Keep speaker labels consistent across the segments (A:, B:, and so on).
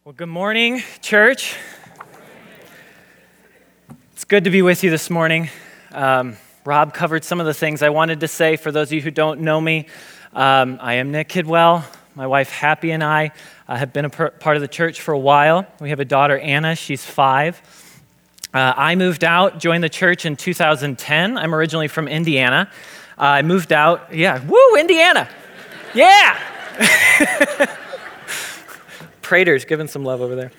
A: Well, good morning, church. It's good to be with you this morning. Rob covered some of the things I wanted to say. For those of you who don't know me, I am Nick Kidwell. My wife, Happy, and I have been a part of the church for a while. We have a daughter, Anna. She's 5. I moved out, joined the church in 2010. I'm originally from Indiana. I moved out, Indiana. Yeah! Prater's giving some love over there.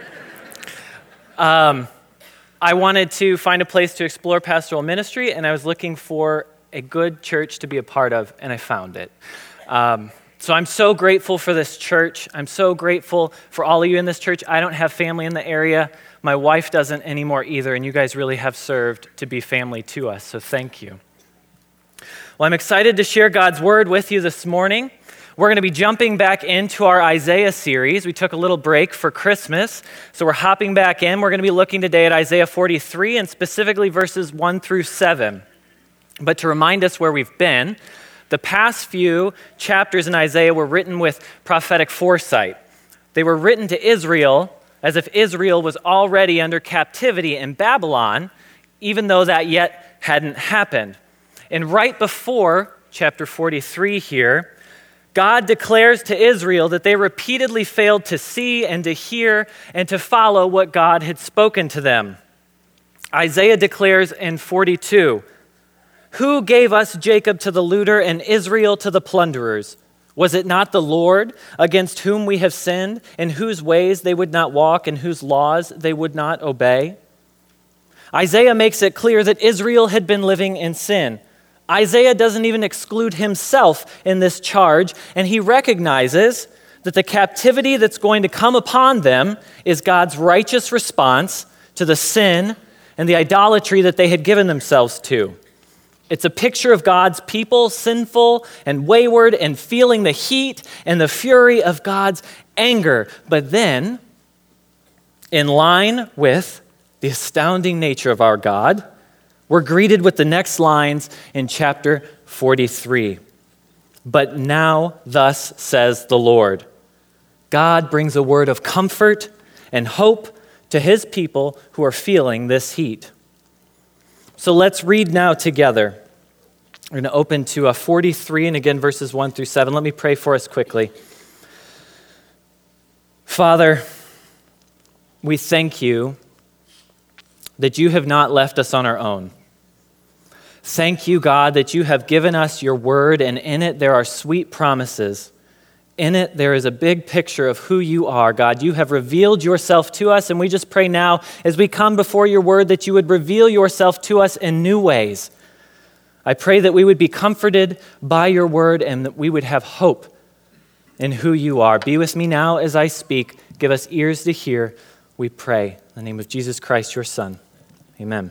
A: I wanted to find a place to explore pastoral ministry, and I was looking for a good church to be a part of, and I found it. So I'm so grateful for this church. I'm so grateful for all of you in this church. I don't have family in the area. My wife doesn't anymore either, and you guys really have served to be family to us, so thank you. Well, I'm excited to share God's word with you this morning. We're going to be jumping back into our Isaiah series. We took a little break for Christmas, so we're hopping back in. We're going to be looking today at Isaiah 43 and specifically verses 1 through 7. But to remind us where we've been, the past few chapters in Isaiah were written with prophetic foresight. They were written to Israel as if Israel was already under captivity in Babylon, even though that yet hadn't happened. And right before chapter 43 here, God declares to Israel that they repeatedly failed to see and to hear and to follow what God had spoken to them. Isaiah declares in 42, "Who gave us Jacob to the looter and Israel to the plunderers? Was it not the Lord against whom we have sinned, in whose ways they would not walk, and whose laws they would not obey?" Isaiah makes it clear that Israel had been living in sin. Isaiah doesn't even exclude himself in this charge, and he recognizes that the captivity that's going to come upon them is God's righteous response to the sin and the idolatry that they had given themselves to. It's a picture of God's people, sinful and wayward and feeling the heat and the fury of God's anger. But then, in line with the astounding nature of our God, we're greeted with the next lines in chapter 43. "But now thus says the Lord." God brings a word of comfort and hope to his people who are feeling this heat. So let's read now together. We're going to open to 43 and again verses 1 through 7. Let me pray for us quickly. Father, we thank you that you have not left us on our own. Thank you, God, that you have given us your word, and in it there are sweet promises. In it there is a big picture of who you are, God. You have revealed yourself to us, and we just pray now as we come before your word that you would reveal yourself to us in new ways. I pray that we would be comforted by your word and that we would have hope in who you are. Be with me now as I speak. Give us ears to hear, we pray. In the name of Jesus Christ, your Son. Amen.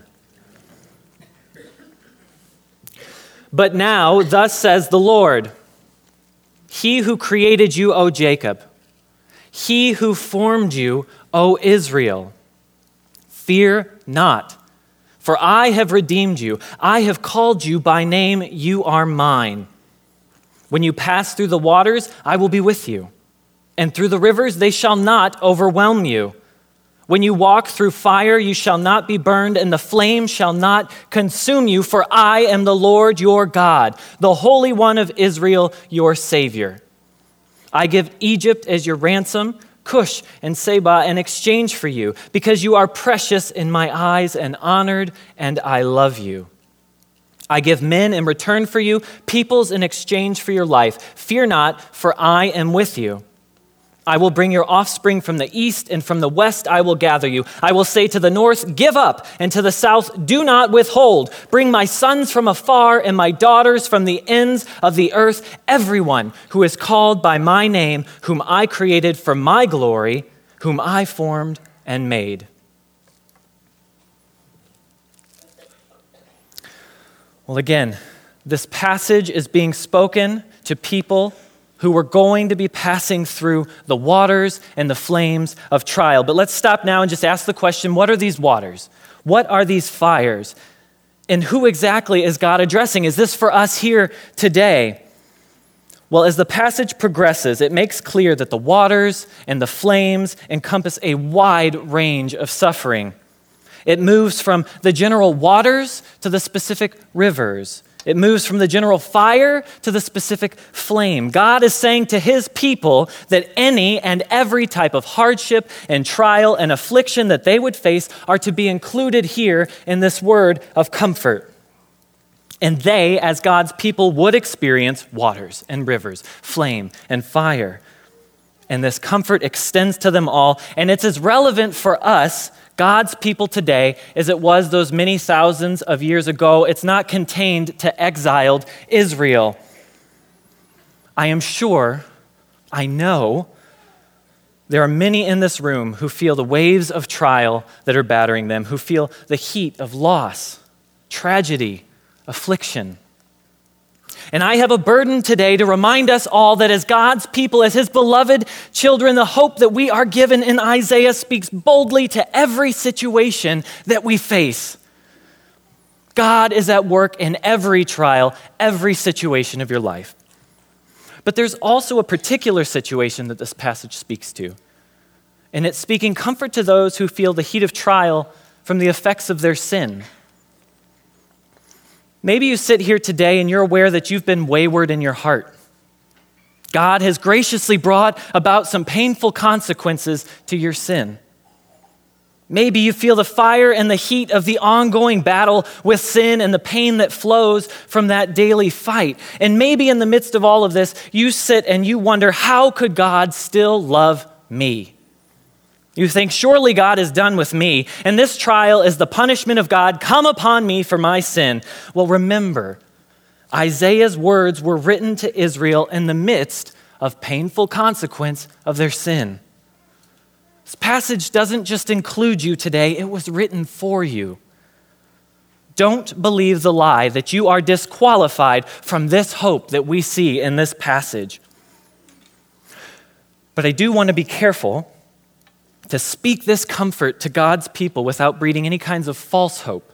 A: "But now, thus says the Lord, He who created you, O Jacob, He who formed you, O Israel, fear not, for I have redeemed you. I have called you by name, you are mine. When you pass through the waters, I will be with you, and through the rivers, they shall not overwhelm you. When you walk through fire, you shall not be burned, and the flame shall not consume you, for I am the Lord your God, the Holy One of Israel, your Savior. I give Egypt as your ransom, Cush and Seba in exchange for you, because you are precious in my eyes and honored, and I love you. I give men in return for you, peoples in exchange for your life. Fear not, for I am with you. I will bring your offspring from the east, and from the west I will gather you. I will say to the north, give up, and to the south, do not withhold. Bring my sons from afar and my daughters from the ends of the earth, everyone who is called by my name, whom I created for my glory, whom I formed and made." Well, again, this passage is being spoken to people who were going to be passing through the waters and the flames of trial. But let's stop now and just ask the question, what are these waters? What are these fires? And who exactly is God addressing? Is this for us here today? Well, as the passage progresses, it makes clear that the waters and the flames encompass a wide range of suffering. It moves from the general waters to the specific rivers. It moves from the general fire to the specific flame. God is saying to his people that any and every type of hardship and trial and affliction that they would face are to be included here in this word of comfort. And they, as God's people, would experience waters and rivers, flame and fire. And this comfort extends to them all. And it's as relevant for us, God's people today, as it was those many thousands of years ago. It's not contained to exiled Israel. I am sure, I know, there are many in this room who feel the waves of trial that are battering them, who feel the heat of loss, tragedy, affliction. And I have a burden today to remind us all that as God's people, as his beloved children, the hope that we are given in Isaiah speaks boldly to every situation that we face. God is at work in every trial, every situation of your life. But there's also a particular situation that this passage speaks to. And it's speaking comfort to those who feel the heat of trial from the effects of their sin. Maybe you sit here today and you're aware that you've been wayward in your heart. God has graciously brought about some painful consequences to your sin. Maybe you feel the fire and the heat of the ongoing battle with sin and the pain that flows from that daily fight. And maybe in the midst of all of this, you sit and you wonder, how could God still love me? You think, surely God is done with me, and this trial is the punishment of God come upon me for my sin. Well, remember, Isaiah's words were written to Israel in the midst of painful consequence of their sin. This passage doesn't just include you today, it was written for you. Don't believe the lie that you are disqualified from this hope that we see in this passage. But I do want to be careful to speak this comfort to God's people without breeding any kinds of false hope.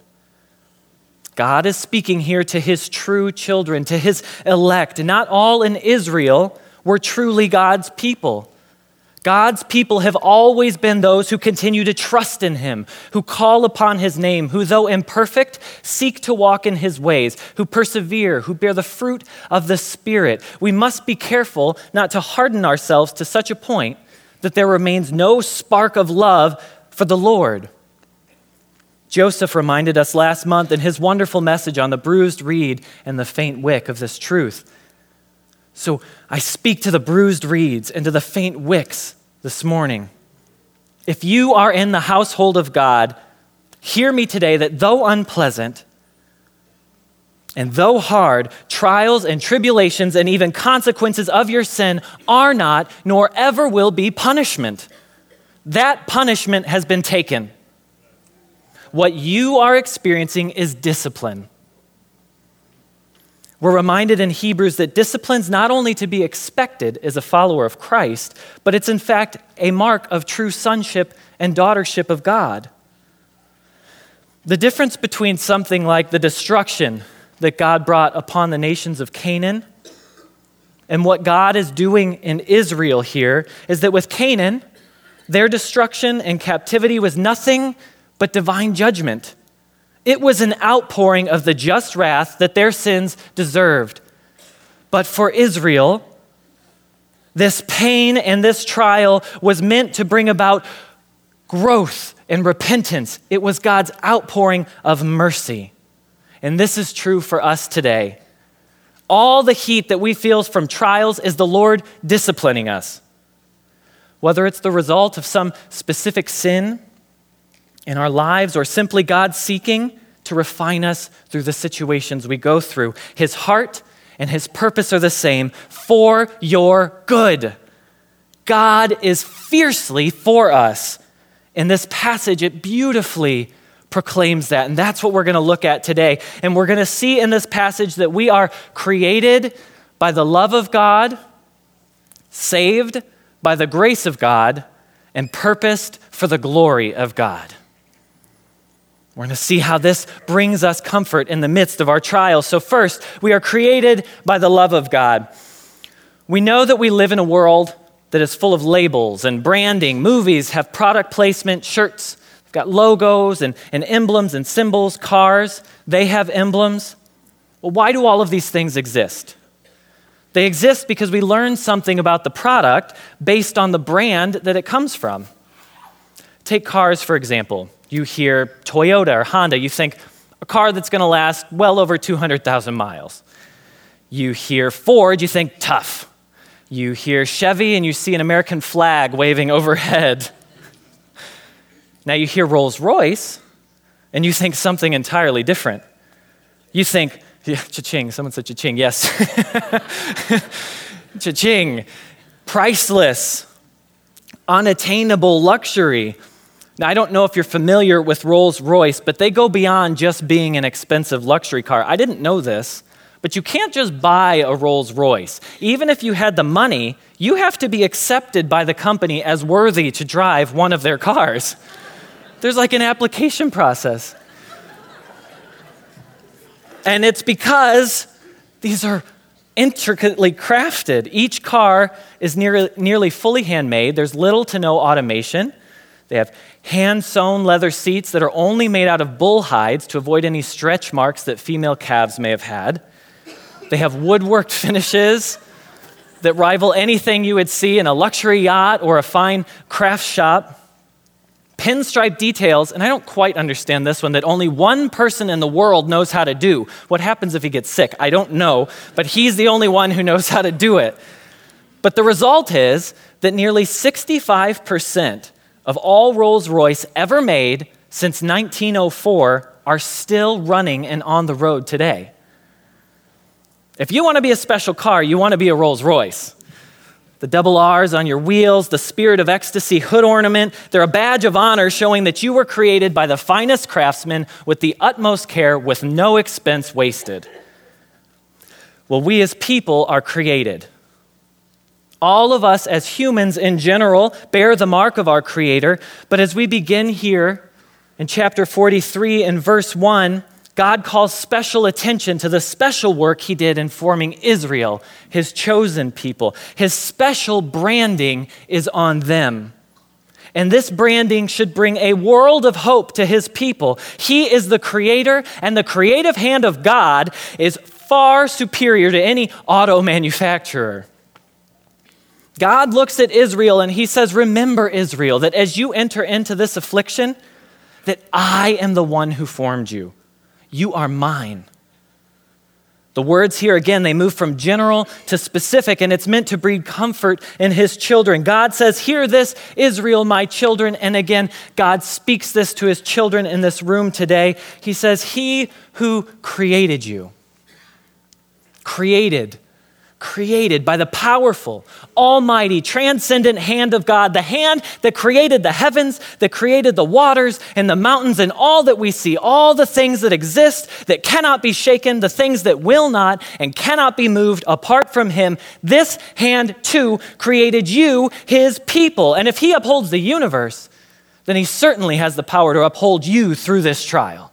A: God is speaking here to his true children, to his elect. Not all in Israel were truly God's people. God's people have always been those who continue to trust in him, who call upon his name, who, though imperfect, seek to walk in his ways, who persevere, who bear the fruit of the Spirit. We must be careful not to harden ourselves to such a point that there remains no spark of love for the Lord. Joseph reminded us last month in his wonderful message on the bruised reed and the faint wick of this truth. So I speak to the bruised reeds and to the faint wicks this morning. If you are in the household of God, hear me today that though unpleasant, and though hard, trials and tribulations and even consequences of your sin are not, nor ever will be punishment. That punishment has been taken. What you are experiencing is discipline. We're reminded in Hebrews that discipline's not only to be expected as a follower of Christ, but it's in fact a mark of true sonship and daughtership of God. The difference between something like the destruction that God brought upon the nations of Canaan and what God is doing in Israel here is that with Canaan, their destruction and captivity was nothing but divine judgment. It was an outpouring of the just wrath that their sins deserved. But for Israel, this pain and this trial was meant to bring about growth and repentance. It was God's outpouring of mercy. And this is true for us today. All the heat that we feel from trials is the Lord disciplining us. Whether it's the result of some specific sin in our lives or simply God seeking to refine us through the situations we go through, his heart and his purpose are the same, for your good. God is fiercely for us. In this passage, it beautifully proclaims that. And that's what we're going to look at today. And we're going to see in this passage that we are created by the love of God, saved by the grace of God, and purposed for the glory of God. We're going to see how this brings us comfort in the midst of our trials. So first, we are created by the love of God. We know that we live in a world that is full of labels and branding. Movies have product placement, shirts have got logos and emblems and symbols. Cars, they have emblems. Well, why do all of these things exist? They exist because we learn something about the product based on the brand that it comes from. Take cars, for example. You hear Toyota or Honda, you think a car that's going to last well over 200,000 miles. You hear Ford, you think tough. You hear Chevy and you see an American flag waving overhead. Now you hear Rolls-Royce and you think something entirely different. You think, yeah, cha-ching, someone said cha-ching, yes. Cha-ching, priceless, unattainable luxury. Now, I don't know if you're familiar with Rolls-Royce, but they go beyond just being an expensive luxury car. I didn't know this, but you can't just buy a Rolls-Royce. Even if you had the money, you have to be accepted by the company as worthy to drive one of their cars. There's like an application process. And it's because these are intricately crafted. Each car is nearly fully handmade. There's little to no automation. They have hand-sewn leather seats that are only made out of bull hides to avoid any stretch marks that female calves may have had. They have woodworked finishes that rival anything you would see in a luxury yacht or a fine craft shop. Pinstripe details, and I don't quite understand this one, that only one person in the world knows how to do. What happens if he gets sick? I don't know, but he's the only one who knows how to do it. But the result is that nearly 65% of all Rolls-Royce ever made since 1904 are still running and on the road today. If you want to be a special car, you want to be a Rolls-Royce. The double R's on your wheels, the Spirit of Ecstasy hood ornament, they're a badge of honor showing that you were created by the finest craftsmen with the utmost care, with no expense wasted. Well, we as people are created. All of us as humans in general bear the mark of our Creator, but as we begin here in chapter 43 and verse 1, God calls special attention to the special work he did in forming Israel, his chosen people. His special branding is on them. And this branding should bring a world of hope to his people. He is the creator, and the creative hand of God is far superior to any auto manufacturer. God looks at Israel and he says, remember, Israel, that as you enter into this affliction, that I am the one who formed you. You are mine. The words here, again, they move from general to specific, and it's meant to breed comfort in his children. God says, hear this, Israel, my children. And again, God speaks this to his children in this room today. He says, he who created you, created by the powerful, almighty, transcendent hand of God, the hand that created the heavens, that created the waters and the mountains and all that we see, all the things that exist that cannot be shaken, the things that will not and cannot be moved apart from him. This hand too created you, his people. And if he upholds the universe, then he certainly has the power to uphold you through this trial.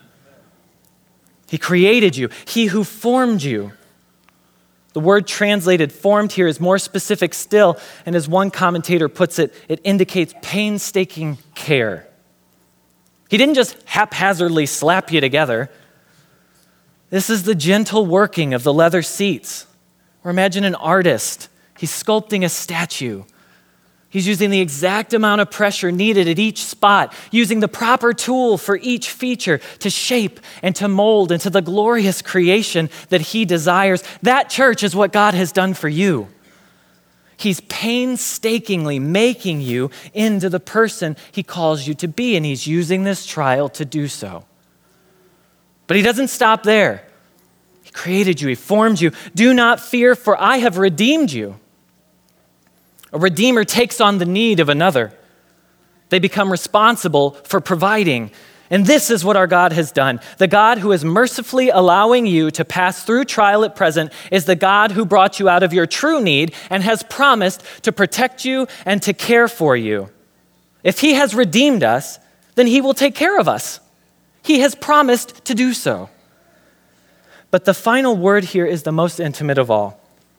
A: He created you, he who formed you. The word translated formed here is more specific still, and as one commentator puts it, it indicates painstaking care. He didn't just haphazardly slap you together. This is the gentle working of the leather seats. Or imagine an artist. He's sculpting a statue. He's using the exact amount of pressure needed at each spot, using the proper tool for each feature to shape and to mold into the glorious creation that he desires. That, church, is what God has done for you. He's painstakingly making you into the person he calls you to be, and he's using this trial to do so. But he doesn't stop there. He created you, he formed you. Do not fear, for I have redeemed you. A redeemer takes on the need of another. They become responsible for providing. And this is what our God has done. The God who is mercifully allowing you to pass through trial at present is the God who brought you out of your true need and has promised to protect you and to care for you. If he has redeemed us, then he will take care of us. He has promised to do so. But the final word here is the most intimate of all.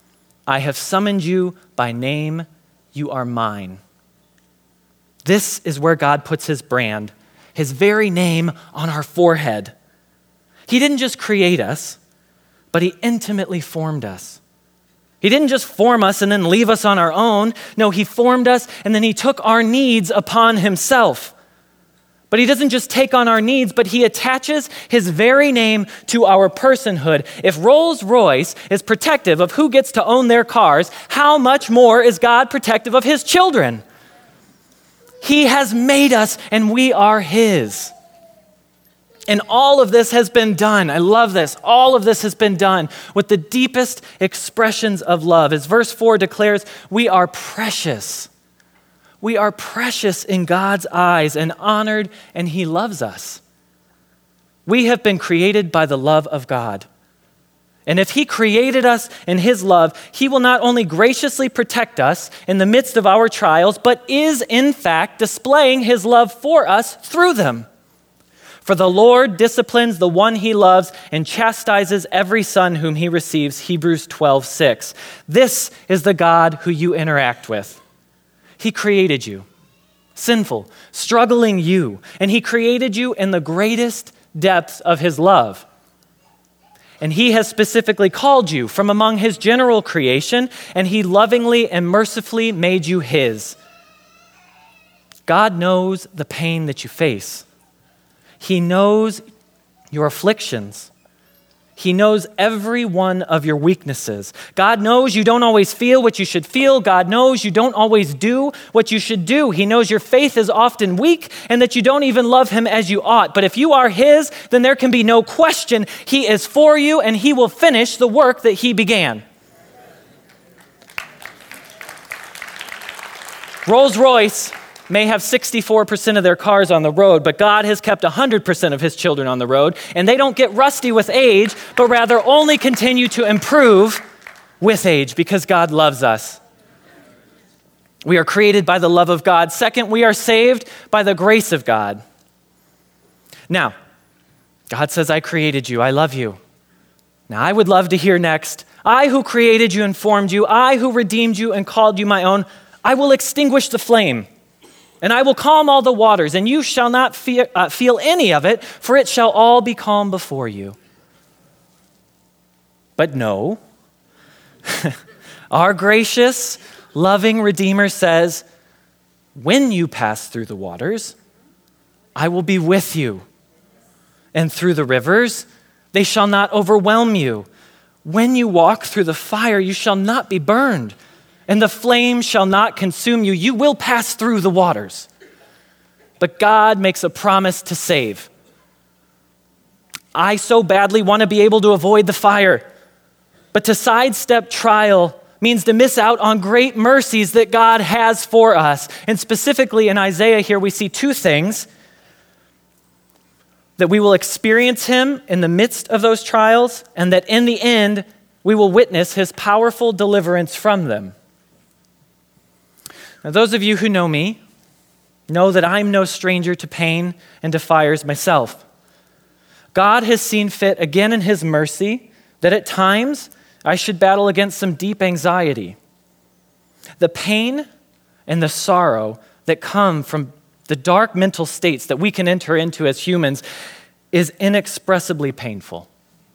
A: I have summoned you by name. You are mine. This is where God puts his brand, his very name on our forehead. He didn't just create us, but he intimately formed us. He didn't just form us and then leave us on our own. No, he formed us and then he took our needs upon himself. But he doesn't just take on our needs, but he attaches his very name to our personhood. If Rolls-Royce is protective of who gets to own their cars, how much more is God protective of his children? He has made us and we are his. And all of this has been done. I love this. All of this has been done with the deepest expressions of love. As verse 4 declares, we are precious. We are precious in God's eyes and honored, and he loves us. We have been created by the love of God. And if he created us in his love, he will not only graciously protect us in the midst of our trials, but is in fact displaying his love for us through them. For the Lord disciplines the one he loves and chastises every son whom he receives, Hebrews 12:6. This is the God who you interact with. He created you, sinful, struggling you, and he created you in the greatest depths of his love. And he has specifically called you from among his general creation, and he lovingly and mercifully made you his. God knows the pain that you face. He knows your afflictions. He knows every one of your weaknesses. God knows you don't always feel what you should feel. God knows you don't always do what you should do. He knows your faith is often weak and that you don't even love him as you ought. But if you are his, then there can be no question he is for you and he will finish the work that he began. Rolls-Royce may have 64% of their cars on the road, but God has kept 100% of his children on the road, and they don't get rusty with age, but rather only continue to improve with age because God loves us. We are created by the love of God. Second, we are saved by the grace of God. Now, God says, I created you, I love you. Now, I would love to hear next, I who created you and formed you, I who redeemed you and called you my own, I will extinguish the flame. And I will calm all the waters, and you shall not feel any of it, for it shall all be calm before you. But no, our gracious, loving Redeemer says, when you pass through the waters, I will be with you. And through the rivers, they shall not overwhelm you. When you walk through the fire, you shall not be burned. And the flame shall not consume you. You will pass through the waters. But God makes a promise to save. I so badly want to be able to avoid the fire. But to sidestep trial means to miss out on great mercies that God has for us. And specifically in Isaiah here, we see two things. That we will experience him in the midst of those trials, and that in the end, we will witness his powerful deliverance from them. Now, those of you who know me know that I'm no stranger to pain and to fires myself. God has seen fit again in his mercy that at times I should battle against some deep anxiety. The pain and the sorrow that come from the dark mental states that we can enter into as humans is inexpressibly painful.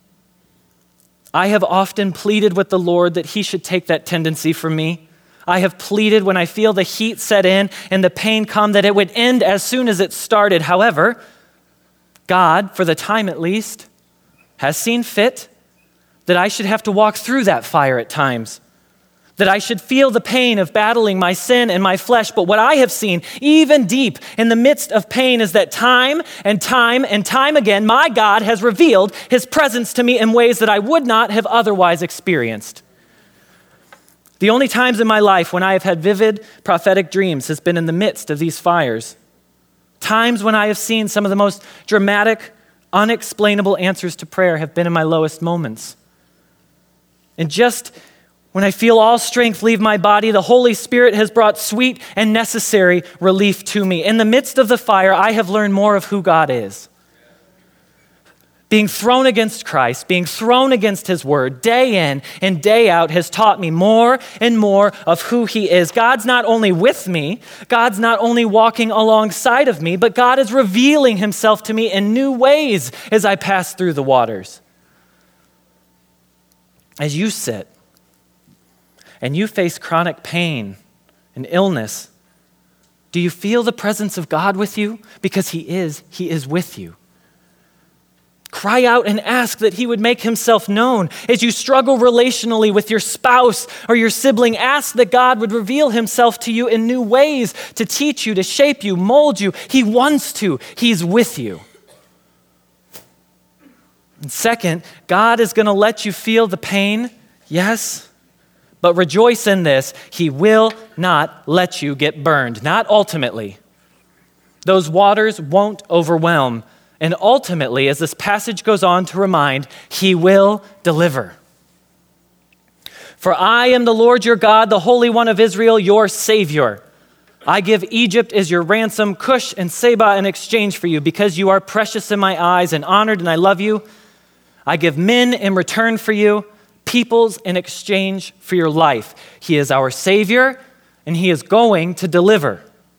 A: I have often pleaded with the Lord that he should take that tendency from me. I have pleaded when I feel the heat set in and the pain come that it would end as soon as it started. However, God, for the time at least, has seen fit that I should have to walk through that fire at times, that I should feel the pain of battling my sin and my flesh. But what I have seen, even deep in the midst of pain, is that time and time and time again, my God has revealed his presence to me in ways that I would not have otherwise experienced. The only times in my life when I have had vivid prophetic dreams has been in the midst of these fires. Times when I have seen some of the most dramatic, unexplainable answers to prayer have been in my lowest moments. And just when I feel all strength leave my body, the Holy Spirit has brought sweet and necessary relief to me. In the midst of the fire, I have learned more of who God is. being thrown against Christ, being thrown against his word day in and day out has taught me more and more of who he is. God's not only with me, God's not only walking alongside of me, but God is revealing himself to me in new ways as I pass through the waters. As you sit and you face chronic pain and illness, do you feel the presence of God with you? Because he is with you. Cry out and ask that he would make himself known. As you struggle relationally with your spouse or your sibling, ask that God would reveal himself to you in new ways to teach you, to shape you, mold you. He wants to. He's with you. And second, God is going to let you feel the pain, yes, but rejoice in this. He will not let you get burned, not ultimately. Those waters won't overwhelm. And ultimately, as this passage goes on to remind, he will deliver. For I am the Lord your God, the Holy One of Israel, your Savior. I give Egypt as your ransom, Cush and Seba in exchange for you, because you are precious in my eyes and honored, and I love you. I give men in return for you, peoples in exchange for your life. He is our Savior, and he is going to deliver.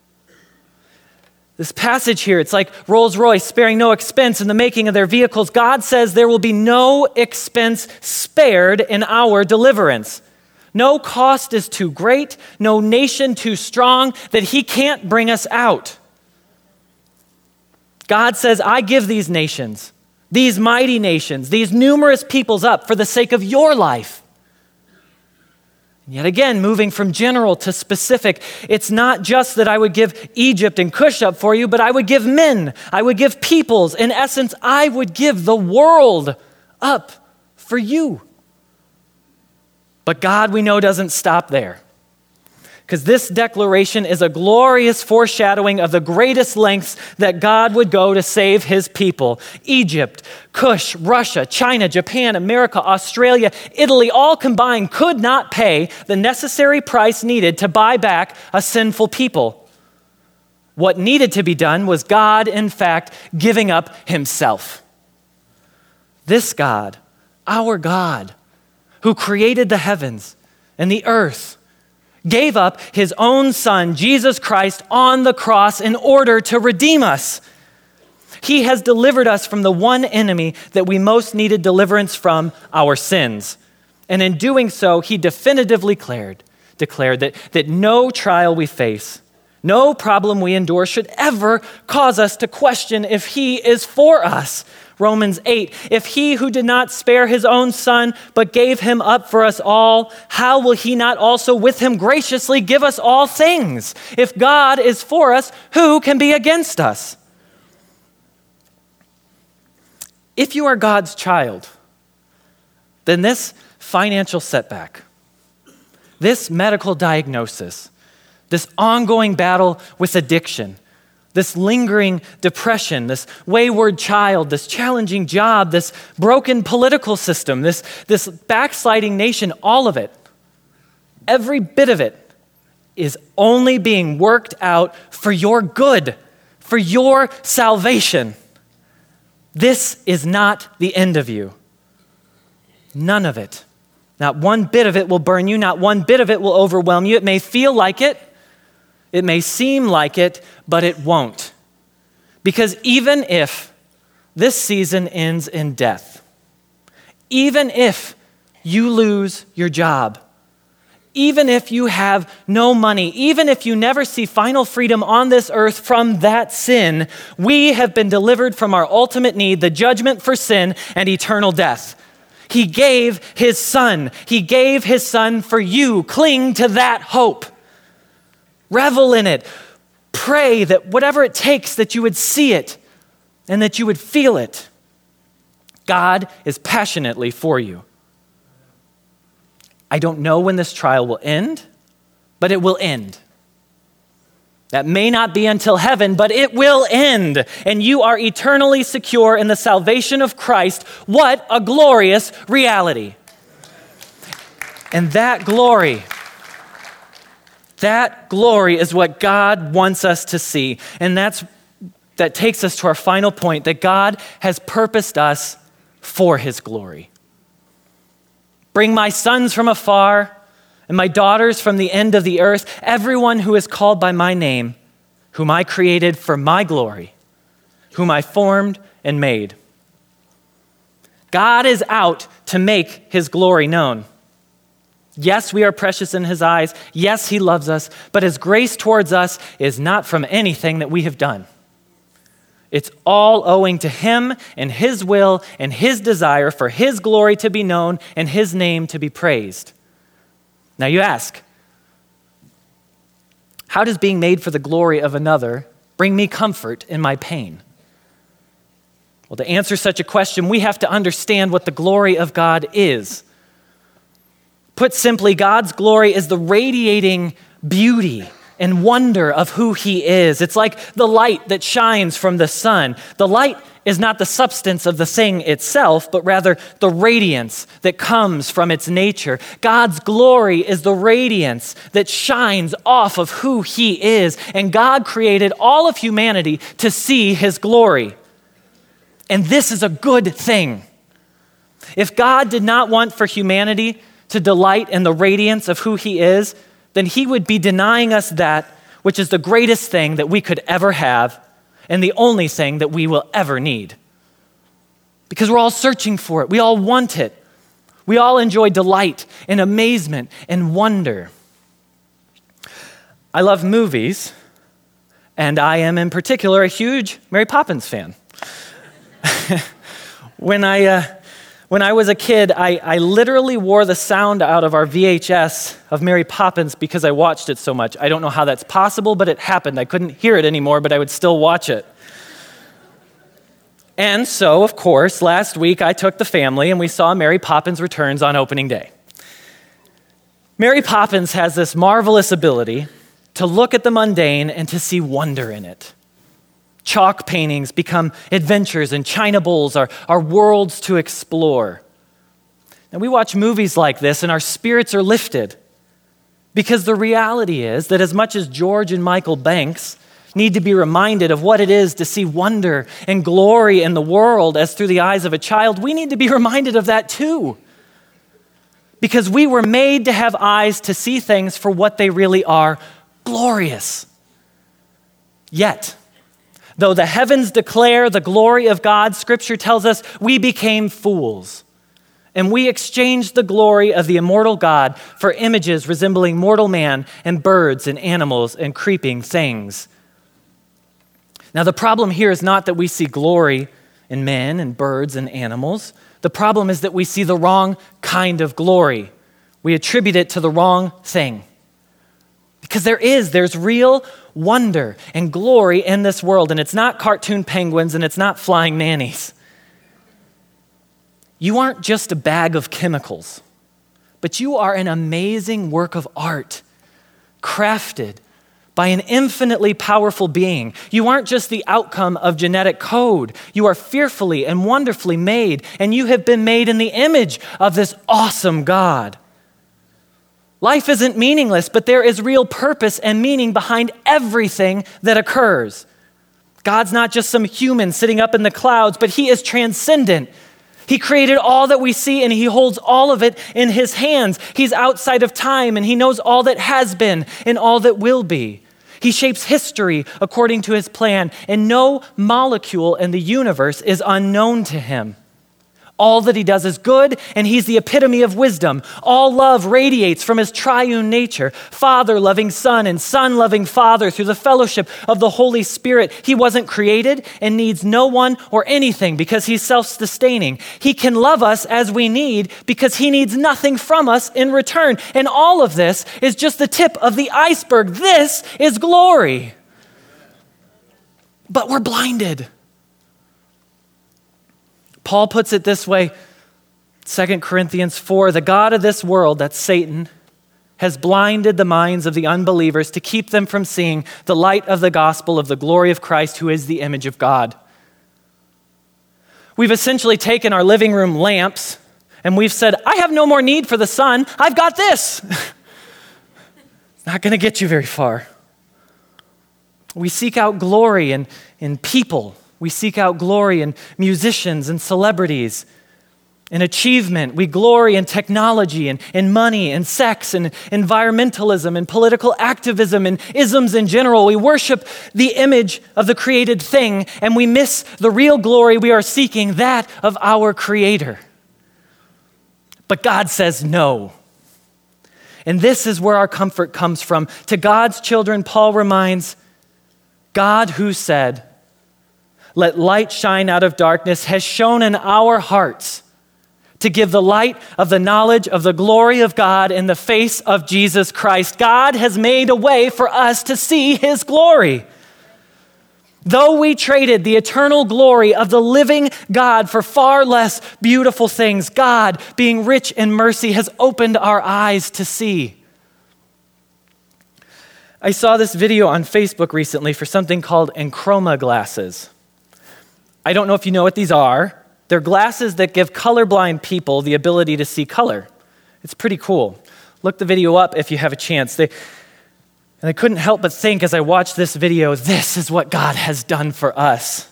A: This passage here, it's like Rolls-Royce sparing no expense in the making of their vehicles. God says there will be no expense spared in our deliverance. No cost is too great, no nation too strong that he can't bring us out. God says, I give these nations, these mighty nations, these numerous peoples up for the sake of your life. Yet again, moving from general to specific, it's not just that I would give Egypt and Cush up for you, but I would give men, I would give peoples. In essence, I would give the world up for you. But God, we know, doesn't stop there. Because this declaration is a glorious foreshadowing of the greatest lengths that God would go to save his people. Egypt, Cush, Russia, China, Japan, America, Australia, Italy, all combined could not pay the necessary price needed to buy back a sinful people. What needed to be done was God, in fact, giving up himself. This God, our God, who created the heavens and the earth, gave up his own son, Jesus Christ, on the cross in order to redeem us. He has delivered us from the one enemy that we most needed deliverance from, our sins. And in doing so, he definitively declared that no trial we face, no problem we endure should ever cause us to question if he is for us. Romans 8, if he who did not spare his own son, but gave him up for us all, how will he not also with him graciously give us all things? If God is for us, who can be against us? If you are God's child, then this financial setback, this medical diagnosis, this ongoing battle with addiction, this lingering depression, this wayward child, this challenging job, this broken political system, this backsliding nation, all of it, every bit of it is only being worked out for your good, for your salvation. This is not the end of you. None of it. Not one bit of it will burn you. Not one bit of it will overwhelm you. It may feel like it. It may seem like it, but it won't. Because even if this season ends in death, even if you lose your job, even if you have no money, even if you never see final freedom on this earth from that sin, we have been delivered from our ultimate need, the judgment for sin and eternal death. He gave his son. He gave his son for you. Cling to that hope. Revel in it. Pray that whatever it takes that you would see it and that you would feel it. God is passionately for you. I don't know when this trial will end, but it will end. That may not be until heaven, but it will end, and you are eternally secure in the salvation of Christ. What a glorious reality. And that glory is what God wants us to see. And that takes us to our final point, that God has purposed us for his glory. Bring my sons from afar and my daughters from the end of the earth, everyone who is called by my name, whom I created for my glory, whom I formed and made. God is out to make his glory known. Yes, we are precious in his eyes. Yes, he loves us, but his grace towards us is not from anything that we have done. It's all owing to him and his will and his desire for his glory to be known and his name to be praised. Now you ask, how does being made for the glory of another bring me comfort in my pain? Well, to answer such a question, we have to understand what the glory of God is. Put simply, God's glory is the radiating beauty and wonder of who he is. It's like the light that shines from the sun. The light is not the substance of the thing itself, but rather the radiance that comes from its nature. God's glory is the radiance that shines off of who he is. And God created all of humanity to see his glory. And this is a good thing. If God did not want for humanity to delight in the radiance of who he is, then he would be denying us that which is the greatest thing that we could ever have and the only thing that we will ever need. Because we're all searching for it. We all want it. We all enjoy delight and amazement and wonder. I love movies, and I am in particular a huge Mary Poppins fan. When I was a kid, I literally wore the sound out of our VHS of Mary Poppins because I watched it so much. I don't know how that's possible, but it happened. I couldn't hear it anymore, but I would still watch it. And so, of course, last week I took the family and we saw Mary Poppins Returns on opening day. Mary Poppins has this marvelous ability to look at the mundane and to see wonder in it. Chalk paintings become adventures, and china bowls are worlds to explore. And we watch movies like this, and our spirits are lifted. Because the reality is that as much as George and Michael Banks need to be reminded of what it is to see wonder and glory in the world as through the eyes of a child, we need to be reminded of that too. Because we were made to have eyes to see things for what they really are, glorious. Yet, though the heavens declare the glory of God, Scripture tells us we became fools. And we exchanged the glory of the immortal God for images resembling mortal man and birds and animals and creeping things. Now the problem here is not that we see glory in men and birds and animals. The problem is that we see the wrong kind of glory. We attribute it to the wrong thing. Because there's real wonder and glory in this world, and it's not cartoon penguins and it's not flying nannies. You aren't just a bag of chemicals, but you are an amazing work of art, crafted by an infinitely powerful being. You aren't just the outcome of genetic code. You are fearfully and wonderfully made, and you have been made in the image of this awesome God. Life isn't meaningless, but there is real purpose and meaning behind everything that occurs. God's not just some human sitting up in the clouds, but he is transcendent. He created all that we see, and he holds all of it in his hands. He's outside of time, and he knows all that has been and all that will be. He shapes history according to his plan, and no molecule in the universe is unknown to him. All that he does is good, and he's the epitome of wisdom. All love radiates from his triune nature, Father loving Son and Son loving Father through the fellowship of the Holy Spirit. He wasn't created and needs no one or anything because he's self-sustaining. He can love us as we need because he needs nothing from us in return. And all of this is just the tip of the iceberg. This is glory. But we're blinded. Paul puts it this way, 2 Corinthians 4, the God of this world, that's Satan, has blinded the minds of the unbelievers to keep them from seeing the light of the gospel of the glory of Christ, who is the image of God. We've essentially taken our living room lamps and we've said, I have no more need for the sun. I've got this. It's not going to get you very far. We seek out glory in people. We seek out glory in musicians and celebrities. in achievement. We glory in technology and in money and sex and environmentalism and political activism and isms in general. We worship the image of the created thing, and we miss the real glory we are seeking, that of our Creator. But God says no. And this is where our comfort comes from. To God's children, Paul reminds, God who said, "Let light shine out of darkness," has shone in our hearts to give the light of the knowledge of the glory of God in the face of Jesus Christ. God has made a way for us to see His glory. Though we traded the eternal glory of the living God for far less beautiful things, God, being rich in mercy, has opened our eyes to see. I saw this video on Facebook recently for something called Enchroma glasses. I don't know if you know what these are. They're glasses that give colorblind people the ability to see color. It's pretty cool. Look the video up if you have a chance. And I couldn't help but think as I watched this video, this is what God has done for us.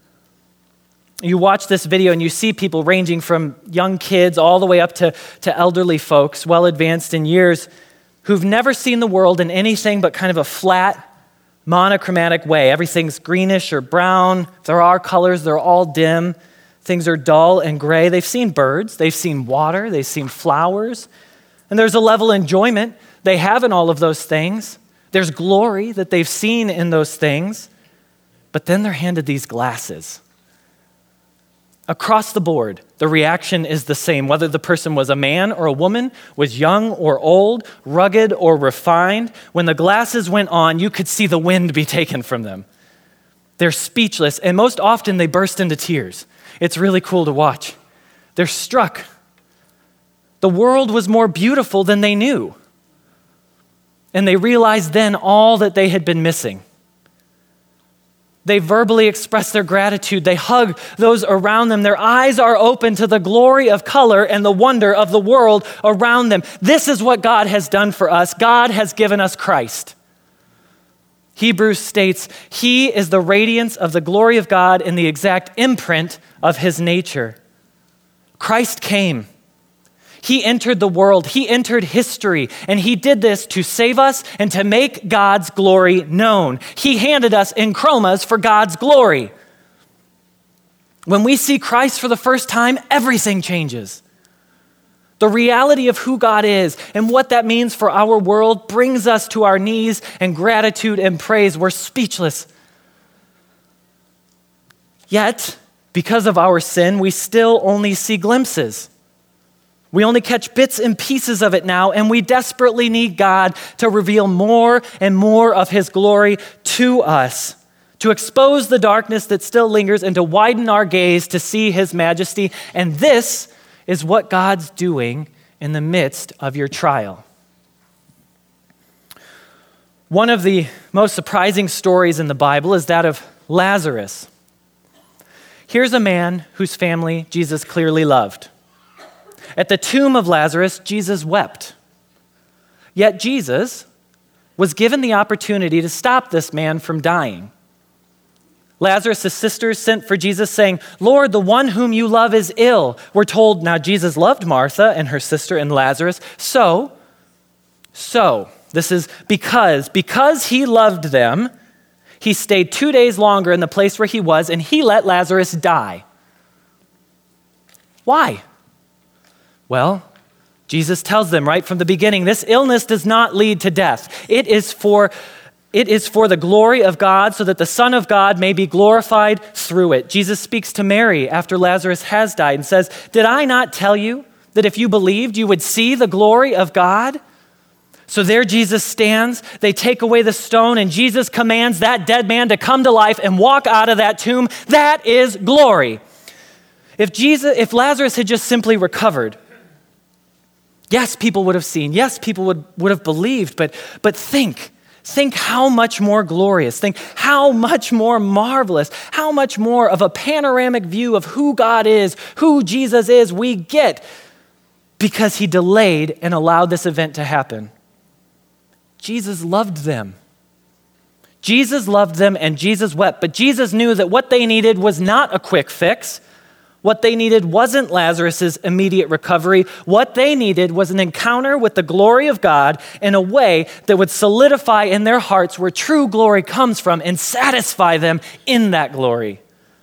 A: You watch this video and you see people ranging from young kids all the way up to elderly folks, well advanced in years, who've never seen the world in anything but kind of a flat, monochromatic way. Everything's greenish or brown. There are colors, they're all dim. Things are dull and gray. They've seen birds, they've seen water, they've seen flowers. And there's a level of enjoyment they have in all of those things. There's glory that they've seen in those things. But then they're handed these glasses. Across the board, the reaction is the same, whether the person was a man or a woman, was young or old, rugged or refined. When the glasses went on, you could see the wind be taken from them. They're speechless, and most often they burst into tears. It's really cool to watch. They're struck. The world was more beautiful than they knew. And they realized then all that they had been missing. They verbally express their gratitude. They hug those around them. Their eyes are open to the glory of color and the wonder of the world around them. This is what God has done for us. God has given us Christ. Hebrews states, He is the radiance of the glory of God in the exact imprint of His nature. Christ came. He entered the world. He entered history. And He did this to save us and to make God's glory known. He handed us enchromas for God's glory. When we see Christ for the first time, everything changes. The reality of who God is and what that means for our world brings us to our knees in gratitude and praise. We're speechless. Yet, because of our sin, we still only see glimpses. We only catch bits and pieces of it now, and we desperately need God to reveal more and more of His glory to us, to expose the darkness that still lingers and to widen our gaze to see His majesty. And this is what God's doing in the midst of your trial. One of the most surprising stories in the Bible is that of Lazarus. Here's a man whose family Jesus clearly loved. At the tomb of Lazarus, Jesus wept. Yet Jesus was given the opportunity to stop this man from dying. Lazarus' sisters sent for Jesus saying, "Lord, the one whom you love is ill." We're told now Jesus loved Martha and her sister and Lazarus. So, this is because He loved them, He stayed 2 days longer in the place where He was, and He let Lazarus die. Why? Well, Jesus tells them right from the beginning, this illness does not lead to death. It is for the glory of God, so that the Son of God may be glorified through it. Jesus speaks to Mary after Lazarus has died and says, "Did I not tell you that if you believed, you would see the glory of God?" So there Jesus stands, they take away the stone, and Jesus commands that dead man to come to life and walk out of that tomb. That is glory. If Lazarus had just simply recovered, yes, people would have seen. Yes, people would have believed. But think how much more glorious. Think how much more marvelous. How much more of a panoramic view of who God is, who Jesus is we get because He delayed and allowed this event to happen. Jesus loved them. Jesus loved them and Jesus wept. But Jesus knew that what they needed was not a quick fix. What they needed wasn't Lazarus' immediate recovery. What they needed was an encounter with the glory of God in a way that would solidify in their hearts where true glory comes from and satisfy them in that glory.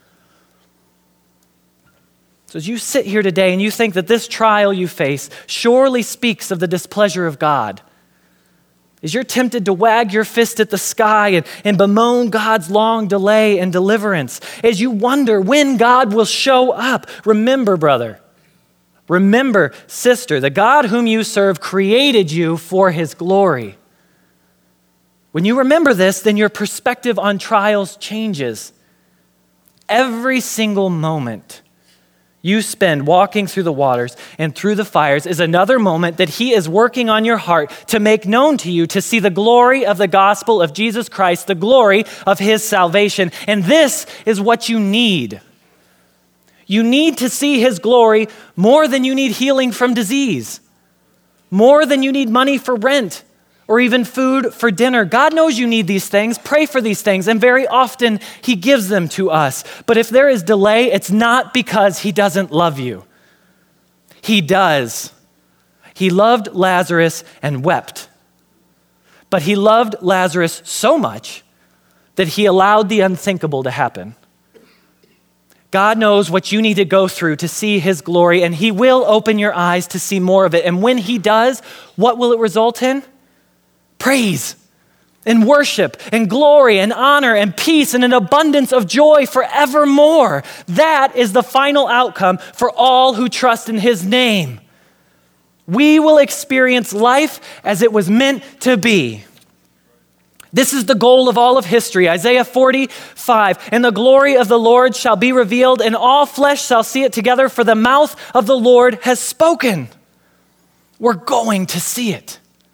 A: So as you sit here today and you think that this trial you face surely speaks of the displeasure of God, as you're tempted to wag your fist at the sky and bemoan God's long delay in deliverance, as you wonder when God will show up, remember, brother, remember, sister, the God whom you serve created you for his glory. When you remember this, then your perspective on trials changes. Every single moment you spend walking through the waters and through the fires is another moment that he is working on your heart to make known to you, to see the glory of the gospel of Jesus Christ, the glory of his salvation. And this is what you need. You need to see his glory more than you need healing from disease, more than you need money for rent or even food for dinner. God knows you need these things. Pray for these things, and very often he gives them to us. But if there is delay, it's not because he doesn't love you. He does. He loved Lazarus and wept. But he loved Lazarus so much that he allowed the unthinkable to happen. God knows what you need to go through to see his glory, and he will open your eyes to see more of it. And when he does, what will it result in? Praise and worship and glory and honor and peace and an abundance of joy forevermore. That is the final outcome for all who trust in his name. We will experience life as it was meant to be. This is the goal of all of history. Isaiah 45, and the glory of the Lord shall be revealed, and all flesh shall see it together, for the mouth of the Lord has spoken. We're going to see it.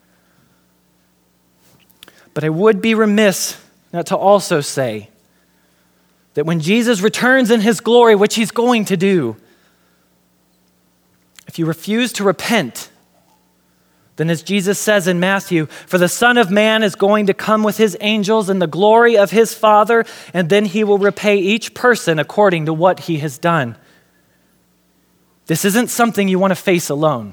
A: But I would be remiss not to also say that when Jesus returns in his glory, which he's going to do, if you refuse to repent, then as Jesus says in Matthew, for the Son of Man is going to come with his angels in the glory of his Father, and then he will repay each person according to what he has done. This isn't something you want to face alone.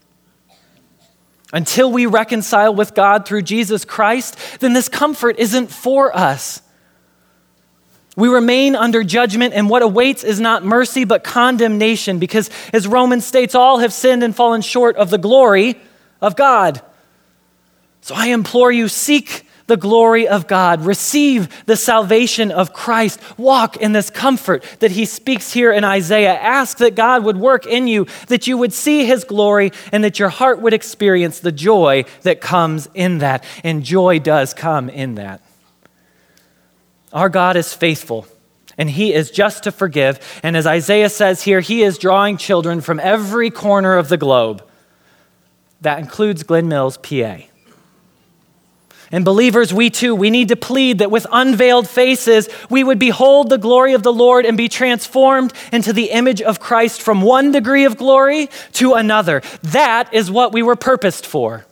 A: Until we reconcile with God through Jesus Christ, then this comfort isn't for us. We remain under judgment, and what awaits is not mercy, but condemnation, because as Romans states, all have sinned and fallen short of the glory of God. So I implore you, seek the glory of God. Receive the salvation of Christ. Walk in this comfort that he speaks here in Isaiah. Ask that God would work in you, that you would see his glory, and that your heart would experience the joy that comes in that. And joy does come in that. Our God is faithful, and he is just to forgive. And as Isaiah says here, he is drawing children from every corner of the globe. That includes Glen Mills, PA. And believers, we need to plead that with unveiled faces, we would behold the glory of the Lord and be transformed into the image of Christ from one degree of glory to another. That is what we were purposed for.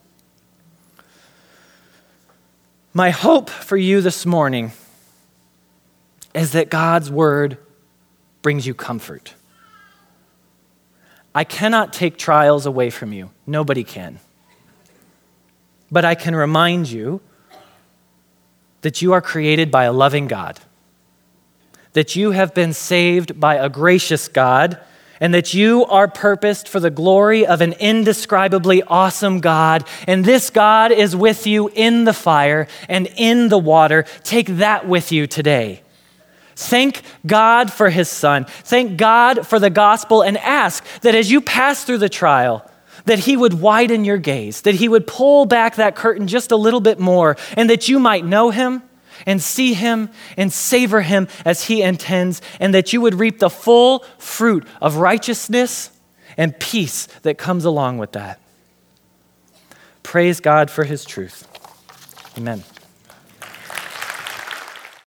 A: My hope for you this morning is that God's word brings you comfort. I cannot take trials away from you. Nobody can. But I can remind you that you are created by a loving God, that you have been saved by a gracious God, and that you are purposed for the glory of an indescribably awesome God. And this God is with you in the fire and in the water. Take that with you today. Thank God for his Son. Thank God for the gospel, and ask that as you pass through the trial, that he would widen your gaze, that he would pull back that curtain just a little bit more, and that you might know him and see him and savor him as he intends, and that you would reap the full fruit of righteousness and peace that comes along with that. Praise God for his truth. Amen.